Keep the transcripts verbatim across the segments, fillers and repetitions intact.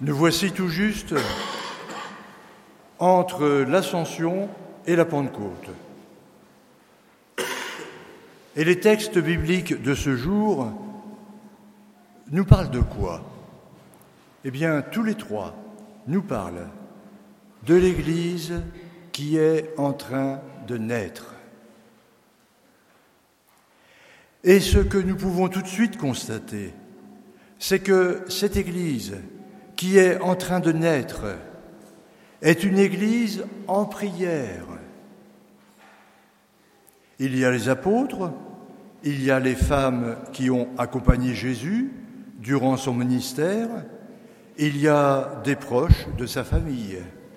Nous voici tout juste entre l'Ascension et la Pentecôte. Et les textes bibliques de ce jour nous parlent de quoi? Eh bien, tous les trois nous parlent de l'Église qui est en train de naître. Et ce que nous pouvons tout de suite constater, c'est que cette Église qui est en train de naître est une Église en prière. Il y a les apôtres, il y a les femmes qui ont accompagné Jésus durant son ministère, il y a des proches de sa famille.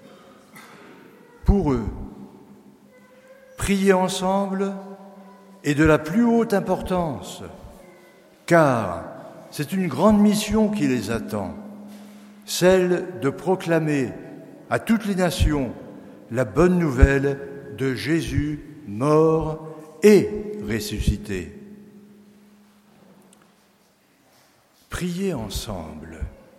Pour eux, prier ensemble est de la plus haute importance, car c'est une grande mission qui les attend, celle de proclamer à toutes les nations la bonne nouvelle de Jésus mort et ressuscité. Prier ensemble.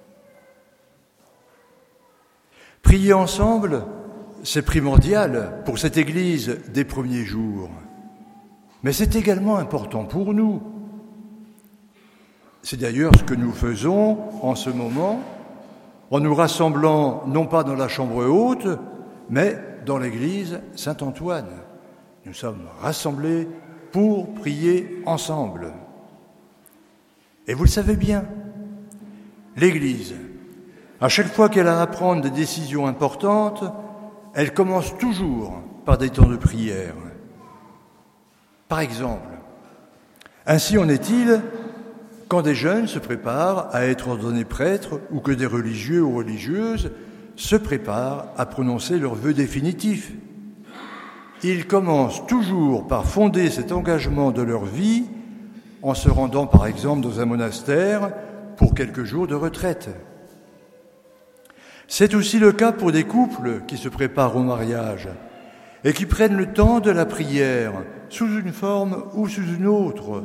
Prier ensemble, c'est primordial pour cette Église des premiers jours. Mais c'est également important pour nous. C'est d'ailleurs ce que nous faisons en ce moment, en nous rassemblant non pas dans la chambre haute, mais dans l'église Saint-Antoine. Nous sommes rassemblés pour prier ensemble. Et vous le savez bien, l'Église, à chaque fois qu'elle a à prendre des décisions importantes, elle commence toujours par des temps de prière. Par exemple, ainsi en est-il quand des jeunes se préparent à être ordonnés prêtres ou que des religieux ou religieuses se préparent à prononcer leurs vœux définitifs. Ils commencent toujours par fonder cet engagement de leur vie en se rendant par exemple dans un monastère pour quelques jours de retraite. C'est aussi le cas pour des couples qui se préparent au mariage et qui prennent le temps de la prière sous une forme ou sous une autre.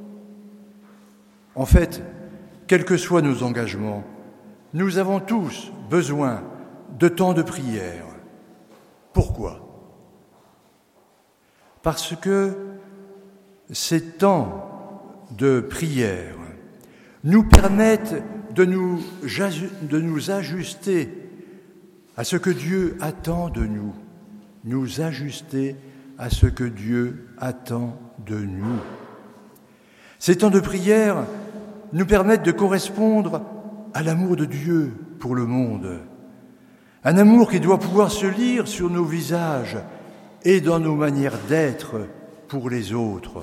En fait, quels que soient nos engagements, nous avons tous besoin de temps de prière. Pourquoi? Parce que ces temps de prière nous permettent de nous, de nous ajuster à ce que Dieu attend de nous, nous ajuster à ce que Dieu attend de nous. Ces temps de prière nous permettent de correspondre à l'amour de Dieu pour le monde, un amour qui doit pouvoir se lire sur nos visages et dans nos manières d'être pour les autres.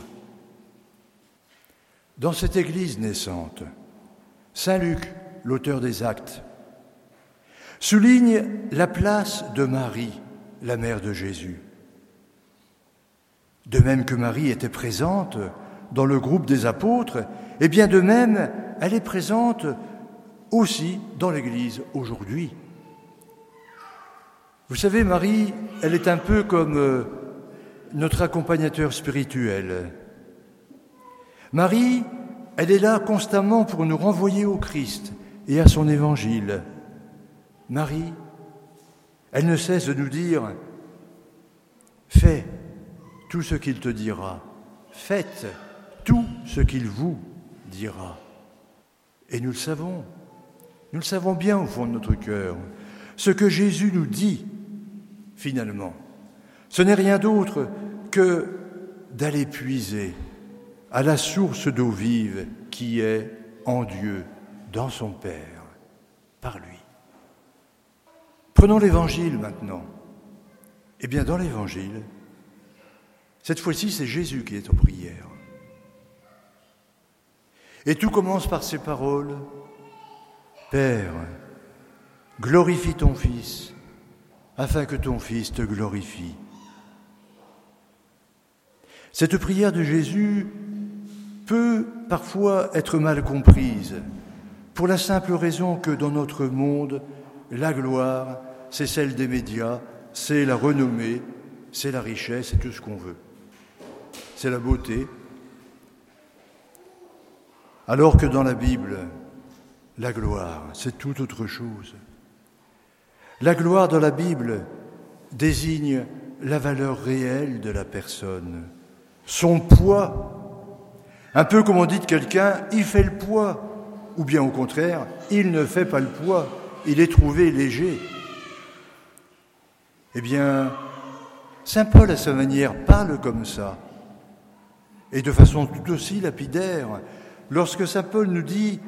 Dans cette Église naissante, saint Luc, l'auteur des Actes, souligne la place de Marie, la mère de Jésus. De même que Marie était présente dans le groupe des apôtres, et bien de même, elle est présente aussi dans l'Église aujourd'hui. Vous savez, Marie, elle est un peu comme notre accompagnateur spirituel. Marie, elle est là constamment pour nous renvoyer au Christ et à son évangile. Marie, elle ne cesse de nous dire « Fais tout ce qu'il te dira, faites tout ce qu'il vous dira. » Et nous le savons, nous le savons bien au fond de notre cœur. Ce que Jésus nous dit, finalement, ce n'est rien d'autre que d'aller puiser à la source d'eau vive qui est en Dieu, dans son Père, par lui. Prenons l'Évangile maintenant. Eh bien, dans l'Évangile, cette fois-ci, c'est Jésus qui est en prière. Et tout commence par ces paroles. « Père, glorifie ton Fils, afin que ton Fils te glorifie. » Cette prière de Jésus peut parfois être mal comprise, pour la simple raison que dans notre monde, la gloire, c'est celle des médias, c'est la renommée, c'est la richesse, c'est tout ce qu'on veut. C'est la beauté. Alors que dans la Bible, la gloire, c'est tout autre chose. La gloire dans la Bible désigne la valeur réelle de la personne, son poids. Un peu comme on dit de quelqu'un, il fait le poids, ou bien au contraire, il ne fait pas le poids, il est trouvé léger. Eh bien, saint Paul, à sa manière, parle comme ça, et de façon tout aussi lapidaire, lorsque saint Paul nous dit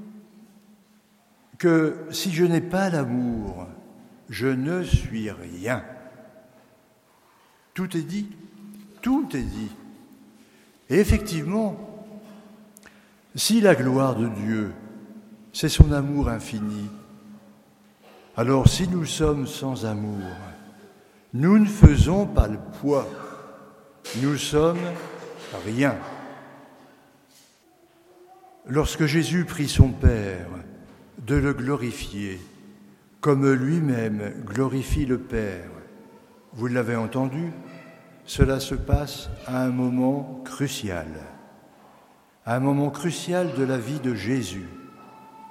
que si je n'ai pas l'amour, je ne suis rien. Tout est dit, tout est dit. Et effectivement, si la gloire de Dieu, c'est son amour infini, alors si nous sommes sans amour, nous ne faisons pas le poids, nous sommes rien. Lorsque Jésus prie son Père de le glorifier, comme lui-même glorifie le Père, vous l'avez entendu, cela se passe à un moment crucial, à un moment crucial de la vie de Jésus. Pourquoi ?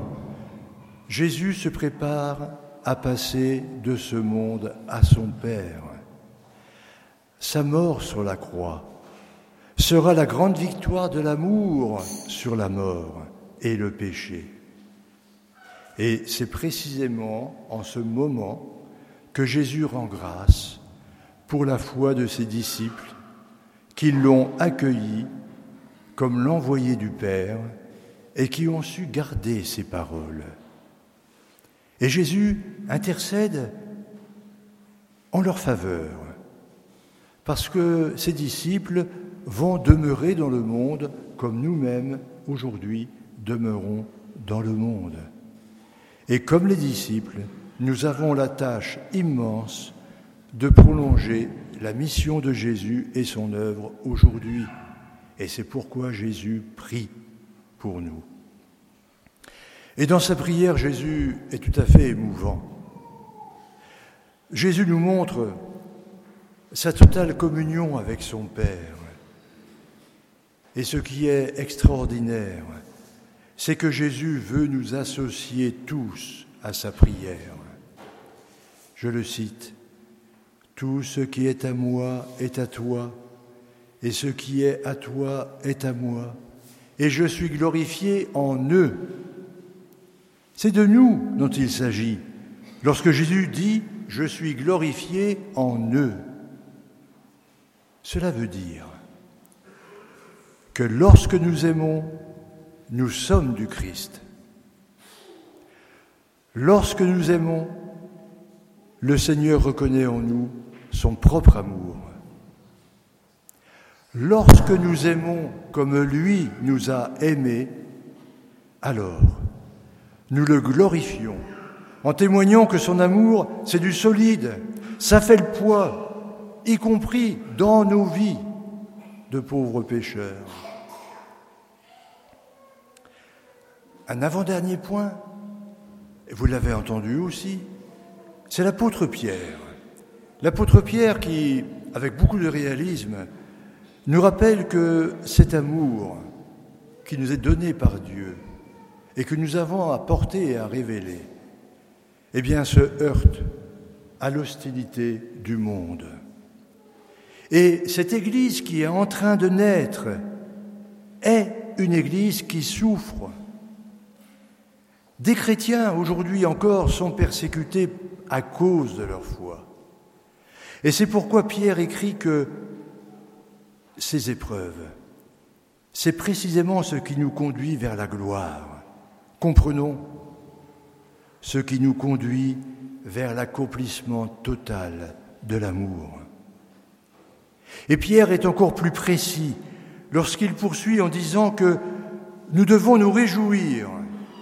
Jésus se prépare à passer de ce monde à son Père. Sa mort sur la croix sera la grande victoire de l'amour sur la mort et le péché. Et c'est précisément en ce moment que Jésus rend grâce pour la foi de ses disciples qui l'ont accueilli comme l'envoyé du Père et qui ont su garder ses paroles. Et Jésus intercède en leur faveur, parce que ses disciples vont demeurer dans le monde comme nous-mêmes, aujourd'hui, demeurons dans le monde. Et comme les disciples, nous avons la tâche immense de prolonger la mission de Jésus et son œuvre aujourd'hui. Et c'est pourquoi Jésus prie pour nous. Et dans sa prière, Jésus est tout à fait émouvant. Jésus nous montre sa totale communion avec son Père. Et ce qui est extraordinaire, c'est que Jésus veut nous associer tous à sa prière. Je le cite, « Tout ce qui est à moi est à toi, et ce qui est à toi est à moi, et je suis glorifié en eux. » C'est de nous dont il s'agit. Lorsque Jésus dit « Je suis glorifié en eux », cela veut dire que lorsque nous aimons, nous sommes du Christ. Lorsque nous aimons, le Seigneur reconnaît en nous son propre amour. Lorsque nous aimons comme lui nous a aimés, alors nous le glorifions en témoignant que son amour, c'est du solide, ça fait le poids, y compris dans nos vies de pauvres pécheurs. Un avant-dernier point, et vous l'avez entendu aussi, c'est l'apôtre Pierre. L'apôtre Pierre qui, avec beaucoup de réalisme, nous rappelle que cet amour qui nous est donné par Dieu et que nous avons à porter et à révéler, eh bien, se heurte à l'hostilité du monde. Et cette Église qui est en train de naître est une Église qui souffre. Des chrétiens, aujourd'hui encore, sont persécutés à cause de leur foi. Et c'est pourquoi Pierre écrit que ces épreuves, c'est précisément ce qui nous conduit vers la gloire. Comprenons, ce qui nous conduit vers l'accomplissement total de l'amour. Et Pierre est encore plus précis lorsqu'il poursuit en disant que nous devons nous réjouir,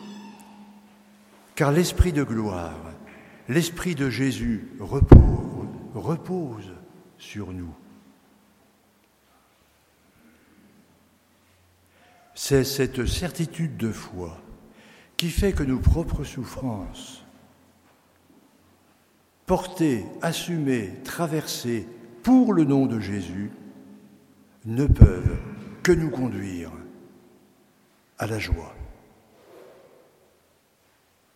car l'Esprit de gloire, l'Esprit de Jésus repose, repose sur nous. C'est cette certitude de foi qui fait que nos propres souffrances, portées, assumées, traversées pour le nom de Jésus, ne peuvent que nous conduire à la joie.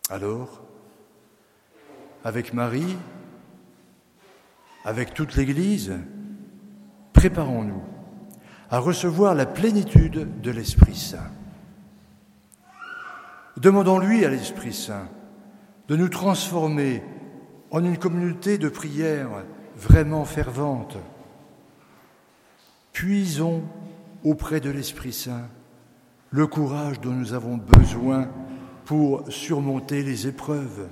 Alors, avec Marie, avec toute l'Église, préparons-nous à recevoir la plénitude de l'Esprit Saint. Demandons-lui à l'Esprit Saint de nous transformer en une communauté de prière vraiment fervente. Puisons auprès de l'Esprit Saint le courage dont nous avons besoin pour surmonter les épreuves.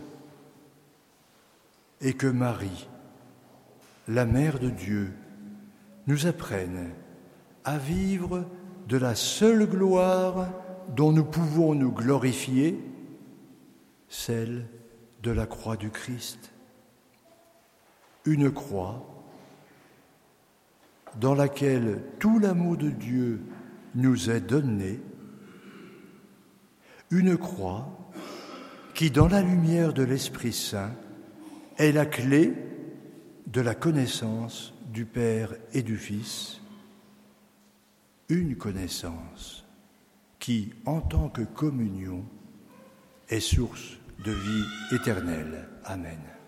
Et que Marie, la Mère de Dieu, nous apprenne à vivre de la seule gloire dont nous pouvons nous glorifier, celle de la croix du Christ. Une croix dans laquelle tout l'amour de Dieu nous est donné, une croix qui, dans la lumière de l'Esprit Saint, est la clé de la connaissance du Père et du Fils, une connaissance qui, en tant que communion, est source de vie éternelle. Amen.